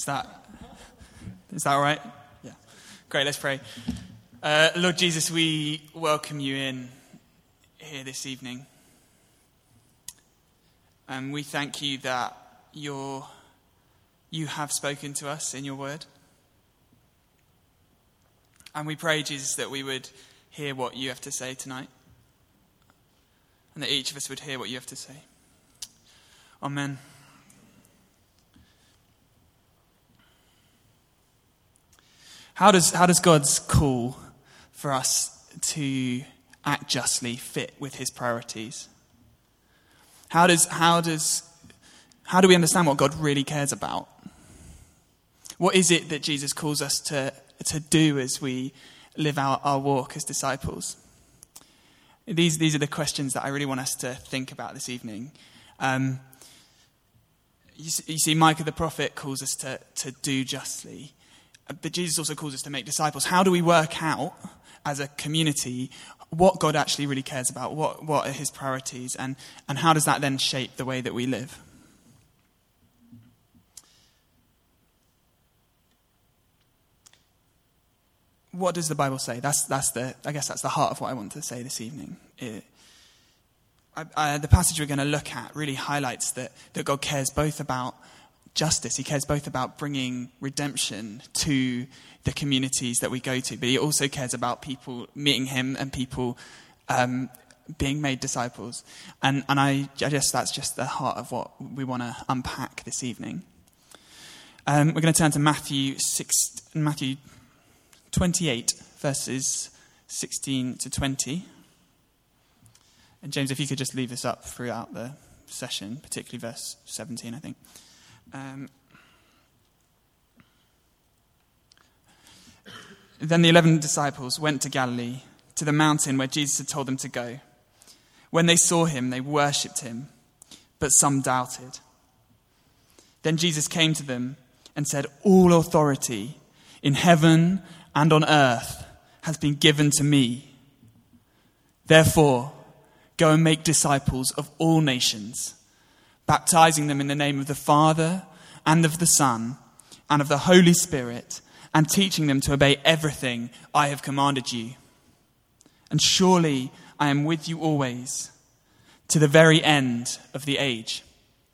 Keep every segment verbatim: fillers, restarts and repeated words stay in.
Is that, is that all right? Yeah. Great, let's pray. Uh, Lord Jesus, we welcome you in here this evening. And we thank you that you're, you have spoken to us in your word. And we pray, Jesus, that we would hear what you have to say tonight. And that each of us would hear what you have to say. Amen. How does how does God's call for us to act justly fit with his priorities? How does how does how do we understand what God really cares about? What is it that Jesus calls us to to do as we live out our walk as disciples? These these are the questions that I really want us to think about this evening. Um, you, you see, Micah the prophet calls us to to do justly. But Jesus also calls us to make disciples. How do we work out, as a community, what God actually really cares about? What what are his priorities? And, and how does that then shape the way that we live? What does the Bible say? That's that's the I guess that's the heart of what I want to say this evening. It, I, I, the passage we're going to look at really highlights that, that God cares both about justice. He cares both about bringing redemption to the communities that we go to, but he also cares about people meeting him and people um, being made disciples. And and I, I guess that's just the heart of what we want to unpack this evening. Um, we're going to turn to Matthew six, Matthew twenty-eight, verses sixteen to twenty. And James, if you could just leave this up throughout the session, particularly verse seventeen, I think. Um, then the eleven disciples went to Galilee, to the mountain where Jesus had told them to go. When they saw him, they worshipped him, but some doubted. Then Jesus came to them and said, "All authority in heaven and on earth has been given to me. Therefore, go and make disciples of all nations, baptizing them in the name of the Father and of the Son and of the Holy Spirit, and teaching them to obey everything I have commanded you. And surely I am with you always, to the very end of the age."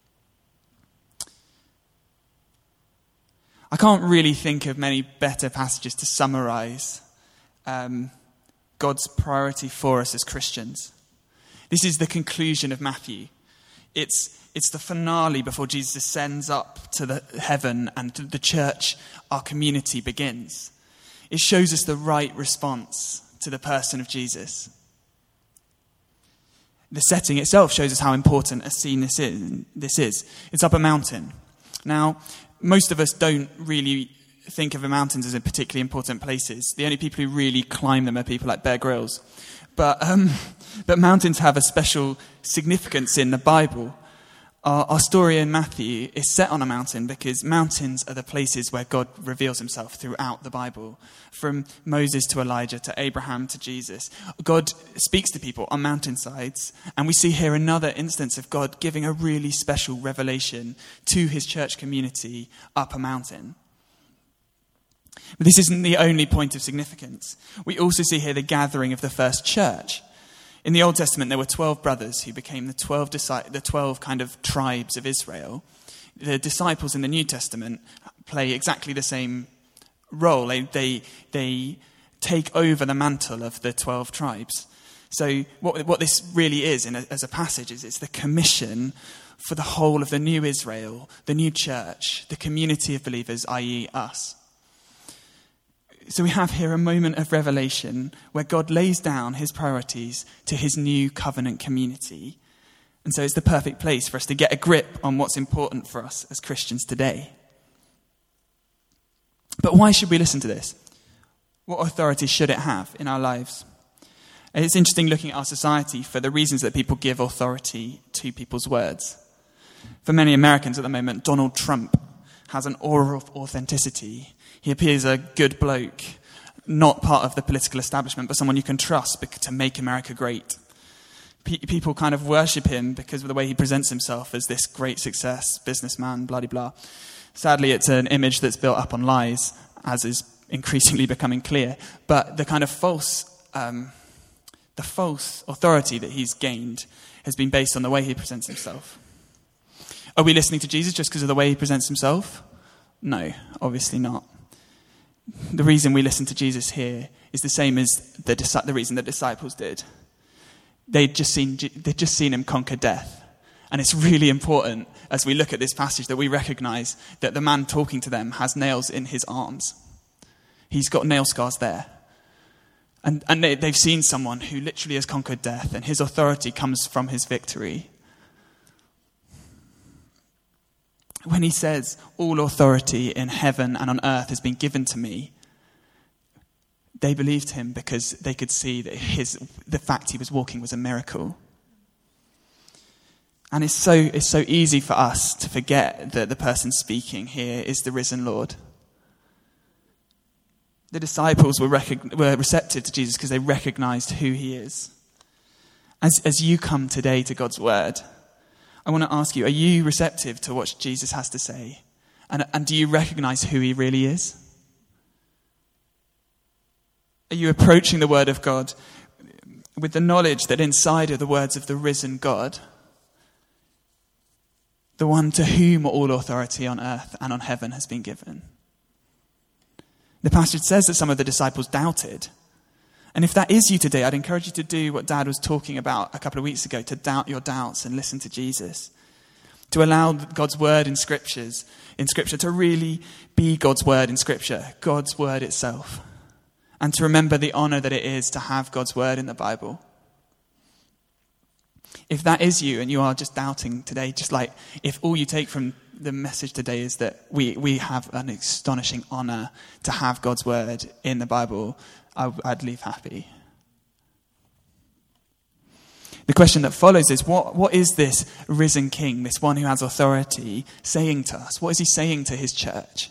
I can't really think of many better passages to summarize um, God's priority for us as Christians. This is the conclusion of Matthew. It's It's the finale before Jesus ascends up to the heaven and the church, our community, begins. It shows us the right response to the person of Jesus. The setting itself shows us how important a scene this is. This is. It's up a mountain. Now, most of us don't really think of the mountains as particularly important places. The only people who really climb them are people like Bear Grylls. But, um, but mountains have a special significance in the Bible. Our, our story in Matthew is set on a mountain because mountains are the places where God reveals himself throughout the Bible. From Moses to Elijah to Abraham to Jesus, God speaks to people on mountainsides. And we see here another instance of God giving a really special revelation to his church community up a mountain. But this isn't the only point of significance. We also see here the gathering of the first church. In the Old Testament, there were twelve brothers who became the twelve, the twelve kind of tribes of Israel. The disciples in the New Testament play exactly the same role. They, they, they take over the mantle of the twelve tribes. So what, what this really is in a, as a passage is it's the commission for the whole of the new Israel, the new church, the community of believers, that is us. So we have here a moment of revelation where God lays down his priorities to his new covenant community. And so it's the perfect place for us to get a grip on what's important for us as Christians today. But why should we listen to this? What authority should it have in our lives? And it's interesting looking at our society for the reasons that people give authority to people's words. For many Americans at the moment, Donald Trump has an aura of authenticity. He appears a good bloke, not part of the political establishment, but someone you can trust to make America great. Pe- people kind of worship him because of the way he presents himself as this great success, businessman, blah, blah, blah. Sadly, it's an image that's built up on lies, as is increasingly becoming clear. But the kind of false, um, the false authority that he's gained has been based on the way he presents himself. Are we listening to Jesus just because of the way he presents himself? No, obviously not. The reason we listen to Jesus here is the same as the, the reason the disciples did. They'd just seen, they'd just seen him conquer death. And it's really important as we look at this passage that we recognize that the man talking to them has nails in his arms. He's got nail scars there. And, and they, they've seen someone who literally has conquered death, and his authority comes from his victory. When he says, all authority in heaven and on earth has been given to me, they believed him because they could see that his the fact he was walking was a miracle. And it's so it's so easy for us to forget that the person speaking here is the risen Lord. The disciples were recog- were receptive to Jesus because they recognized who he is. As as you come today to God's word, I want to ask you, are you receptive to what Jesus has to say? And, and do you recognize who he really is? Are you approaching the word of God with the knowledge that inside are the words of the risen God, the one to whom all authority on earth and on heaven has been given? The passage says that some of the disciples doubted. And if that is you today, I'd encourage you to do what Dad was talking about a couple of weeks ago, to doubt your doubts and listen to Jesus. To allow God's word in scriptures, in scripture to really be God's word in scripture, God's word itself. And to remember the honor that it is to have God's word in the Bible. If that is you and you are just doubting today, just like if all you take from the message today is that we, we have an astonishing honor to have God's word in the Bible, I, I'd leave happy. The question that follows is, what, what is this risen king, this one who has authority, saying to us? What is he saying to his church?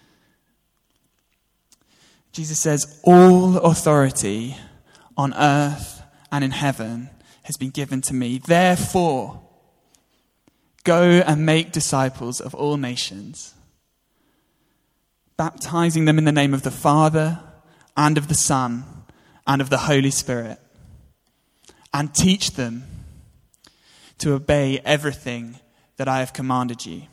Jesus says, all authority on earth and in heaven has been given to me. Therefore, go and make disciples of all nations, baptizing them in the name of the Father and of the Son and of the Holy Spirit, and teach them to obey everything that I have commanded you.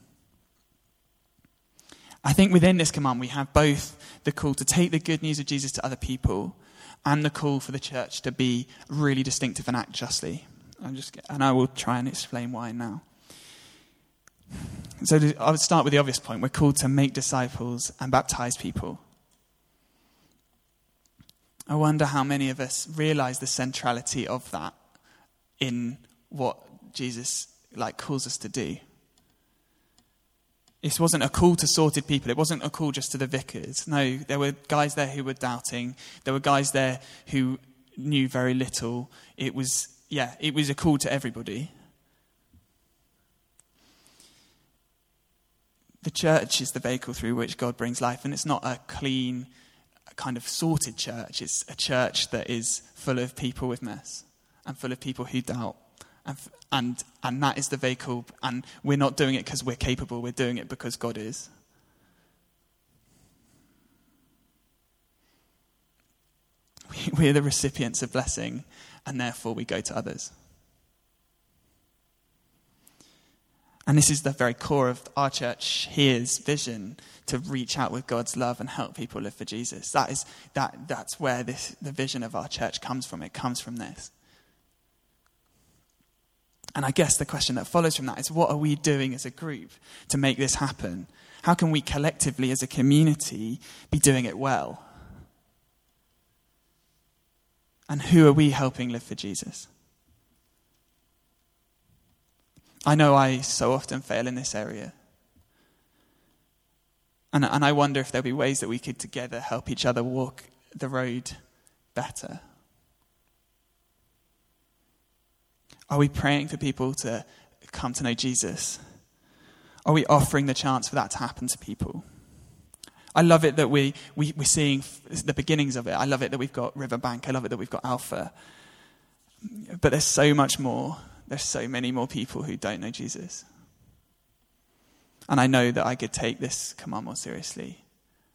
I think within this command we have both the call to take the good news of Jesus to other people and the call for the church to be really distinctive and act justly. I'm just, and I will try and explain why now. So I would start with the obvious point. We're called to make disciples and baptize people. I wonder how many of us realize the centrality of that in what Jesus like calls us to do. This wasn't a call to sorted people. It wasn't a call just to the vicars. No, there were guys there who were doubting. There were guys there who knew very little. It was, yeah, it was a call to everybody. The church is the vehicle through which God brings life, and it's not a clean, kind of sorted church. It's a church that is full of people with mess and full of people who doubt. And, and and that is the vehicle, and we're not doing it because we're capable, we're doing it because God is. We're the recipients of blessing, and therefore we go to others. And this is the very core of our church here's vision, to reach out with God's love and help people live for Jesus. That is that that's where this the vision of our church comes from. It comes from this. And I guess the question that follows from that is, what are we doing as a group to make this happen? How can we collectively as a community be doing it well? And who are we helping live for Jesus? I know I so often fail in this area. And, and I wonder if there'll be ways that we could together help each other walk the road better. Are we praying for people to come to know Jesus? Are we offering the chance for that to happen to people? I love it that we, we, we're seeing the beginnings of it. I love it that we've got Riverbank. I love it that we've got Alpha. But there's so much more. There's so many more people who don't know Jesus. And I know that I could take this command more seriously.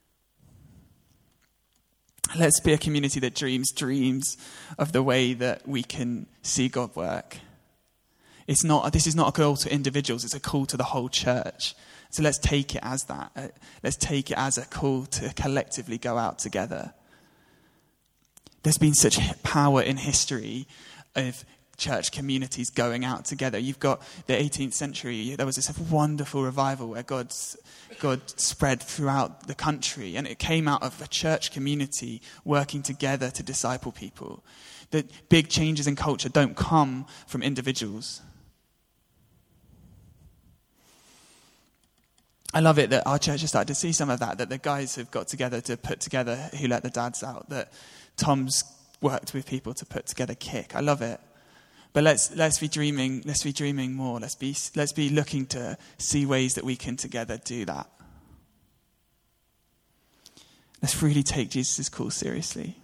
Let's be a community that dreams dreams of the way that we can see God work. It's not. This is not a call to individuals. It's a call to the whole church. So let's take it as that. Let's take it as a call to collectively go out together. There's been such power in history of church communities going out together. You've got the eighteenth century. There was this wonderful revival where God's, God spread throughout the country, and it came out of a church community working together to disciple people. That big changes in culture don't come from individuals. I love it that our church has started to see some of that, that the guys have got together to put together Who Let the Dads Out, that Tom's worked with people to put together Kick. I love it. But let's let's be dreaming, let's be dreaming more. Let's be let's be looking to see ways that we can together do that. Let's really take Jesus' call seriously.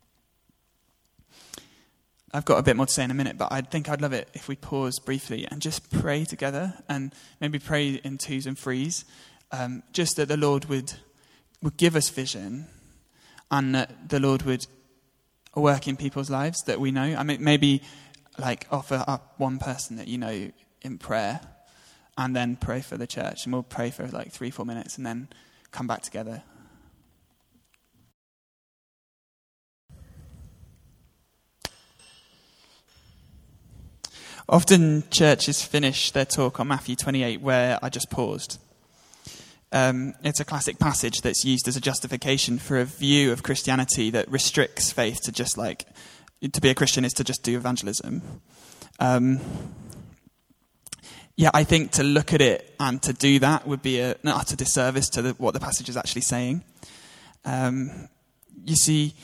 I've got a bit more to say in a minute, but I think I'd love it if we pause briefly and just pray together, and maybe pray in twos and threes, um, just that the Lord would would give us vision, and that the Lord would work in people's lives that we know. I mean, maybe like offer up one person that you know in prayer, and then pray for the church, and we'll pray for like three, four minutes, and then come back together. Often churches finish their talk on Matthew twenty-eight where I just paused. Um, it's a classic passage that's used as a justification for a view of Christianity that restricts faith to just like, to be a Christian is to just do evangelism. Um, yeah, I think to look at it and to do that would be a, an utter disservice to the, what the passage is actually saying. Um, you see,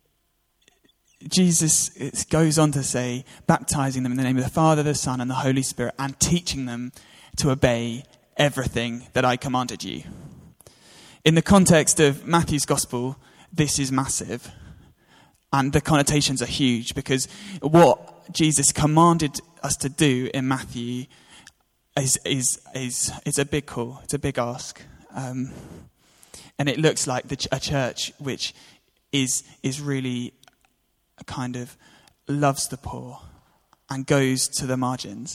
Jesus goes on to say, baptizing them in the name of the Father, the Son, and the Holy Spirit, and teaching them to obey everything that I commanded you. In the context of Matthew's gospel, this is massive. And the connotations are huge, because what Jesus commanded us to do in Matthew is is is, is a big call. It's a big ask. Um, and it looks like the, a church which is is really kind of loves the poor and goes to the margins.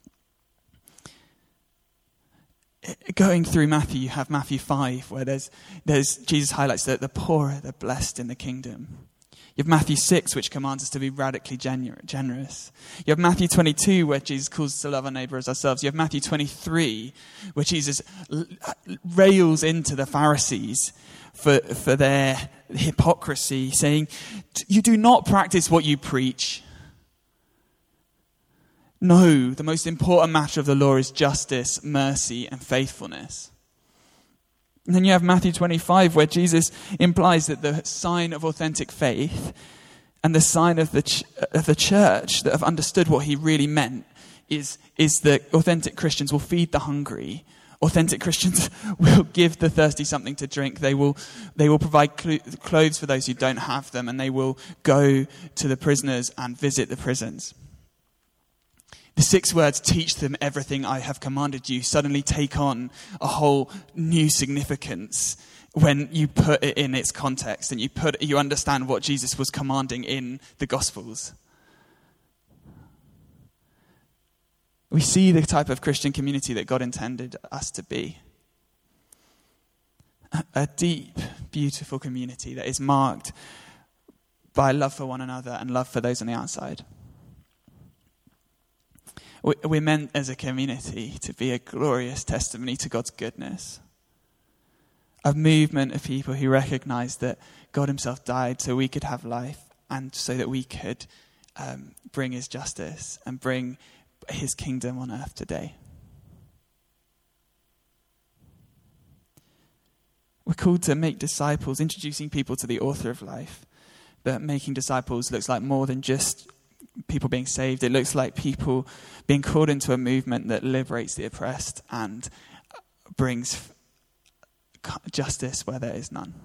Going through Matthew, you have Matthew five, where there's there's Jesus highlights that the poor are the blessed in the kingdom. You have Matthew six, which commands us to be radically gener- generous. You have Matthew twenty-two, where Jesus calls us to love our neighbour as ourselves. You have Matthew twenty-three, where Jesus l- rails into the Pharisees for for their hypocrisy, saying, you do not practice what you preach. No, the most important matter of the law is justice, mercy, and faithfulness. And then you have Matthew twenty-five, where Jesus implies that the sign of authentic faith and the sign of the ch- of the church that have understood what he really meant is, is that authentic Christians will feed the hungry. Authentic Christians will give the thirsty something to drink. They will they will provide cl- clothes for those who don't have them, and they will go to the prisoners and visit the prisons. The six words, teach them everything I have commanded you, suddenly take on a whole new significance when you put it in its context and you put you understand what Jesus was commanding in the Gospels. We see the type of Christian community that God intended us to be. A deep, beautiful community that is marked by love for one another and love for those on the outside. We're meant as a community to be a glorious testimony to God's goodness. A movement of people who recognize that God himself died so we could have life and so that we could um, bring his justice and bring his kingdom on earth today. We're called to make disciples, introducing people to the author of life. But making disciples looks like more than just people being saved. It looks like people being called into a movement that liberates the oppressed and brings justice where there is none.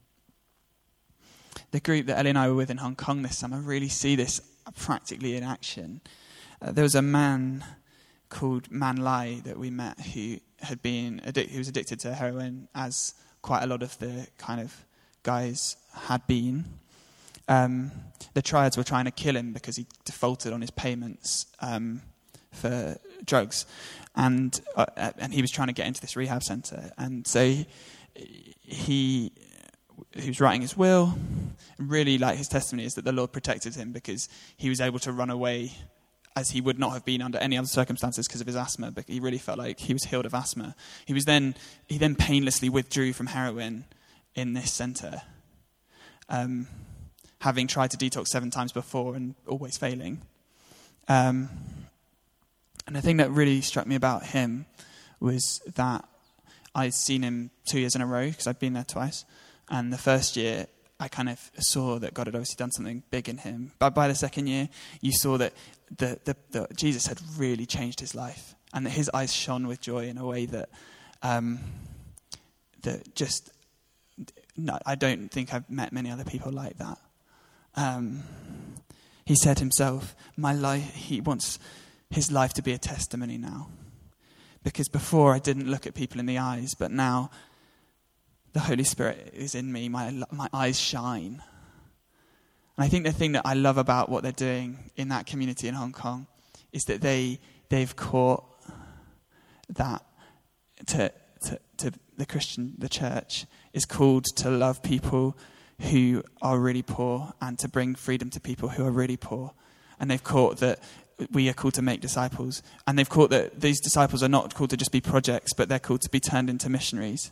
The group that Ellie and I were with in Hong Kong this summer really see this practically in action. Uh, there was a man called Man Lai that we met who had been addic- he was addicted to heroin, as quite a lot of the kind of guys had been. Um, the triads were trying to kill him because he defaulted on his payments um, for drugs, and uh, and he was trying to get into this rehab center, and so he he, he was writing his will. And really, like, his testimony is that the Lord protected him because he was able to run away as he would not have been under any other circumstances because of his asthma. But he really felt like he was healed of asthma. He was then he then painlessly withdrew from heroin in this center, um, having tried to detox seven times before and always failing. Um, and the thing that really struck me about him was that I'd seen him two years in a row because I'd been there twice. And the first year, I kind of saw that God had obviously done something big in him. But by the second year, you saw that the, the, the Jesus had really changed his life, and that his eyes shone with joy in a way that um, that just no, I don't think I've met many other people like that. Um, he said himself, "My life." He wants his life to be a testimony now, because before I didn't look at people in the eyes, but now the Holy Spirit is in me. My my eyes shine. And I think the thing that I love about what they're doing in that community in Hong Kong is that they they've caught that to to, to the Christian the church is called to love people who are really poor and to bring freedom to people who are really poor. And they've caught that we are called to make disciples. And they've caught that these disciples are not called to just be projects, but they're called to be turned into missionaries.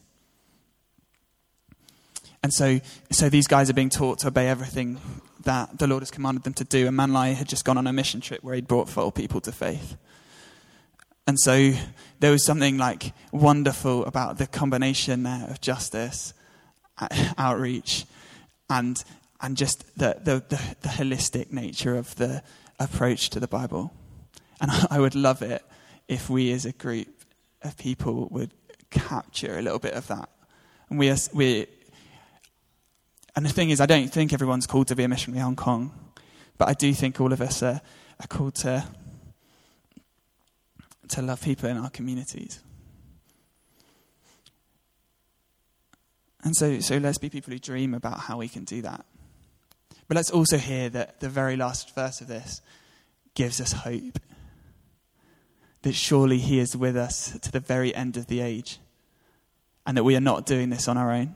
And so so these guys are being taught to obey everything that the Lord has commanded them to do. And Manlai had just gone on a mission trip where he'd brought four people to faith. And so there was something like wonderful about the combination there of justice, outreach, and and just the the, the, the holistic nature of the approach to the Bible. And I would love it if we as a group of people would capture a little bit of that. And we are we And the thing is, I don't think everyone's called to be a missionary in Hong Kong, but I do think all of us are, are called to to love people in our communities. And so, so let's be people who dream about how we can do that. But let's also hear that the very last verse of this gives us hope. That surely he is with us to the very end of the age, and that we are not doing this on our own.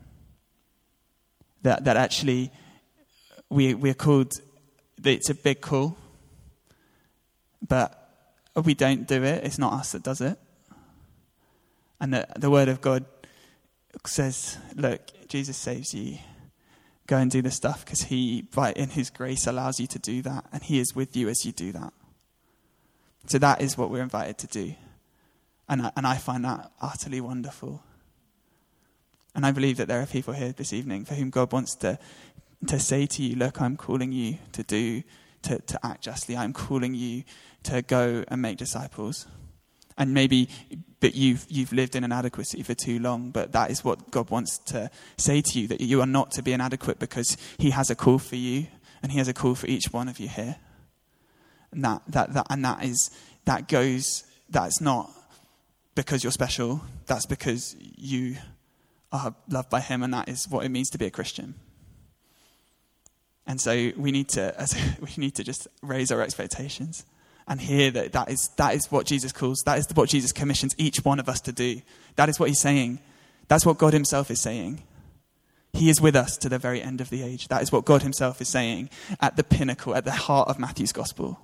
That that actually we we're called, it's a big call, but we don't do it. It's not us that does it. And the, the word of God says, look, Jesus saves you. Go and do the stuff because he, by in his grace, allows you to do that. And he is with you as you do that. So that is what we're invited to do. And I, and I find that utterly wonderful. And I believe that there are people here this evening for whom God wants to to say to you, look, I'm calling you to do, to, to act justly. I'm calling you to go and make disciples. And maybe, but you've you've lived in inadequacy for too long, but that is what God wants to say to you, that you are not to be inadequate because he has a call for you, and he has a call for each one of you here. And that that, that and that is that goes, that's not because you're special, that's because you are loved by him, and that is what it means to be a Christian. And so we need to as we need to just raise our expectations and hear that that is that is what Jesus calls, that is what Jesus commissions each one of us to do. That is what he's saying. That's what God himself is saying. He is with us to the very end of the age. That is what God himself is saying at the pinnacle, at the heart of Matthew's gospel.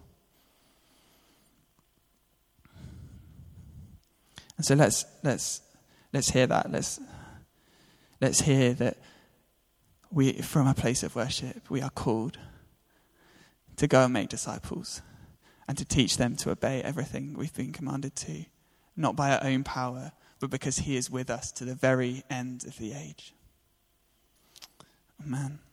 And so let's let's let's hear that. Let's let's hear that we, from a place of worship, we are called to go and make disciples and to teach them to obey everything we've been commanded to, not by our own power, but because he is with us to the very end of the age. Amen.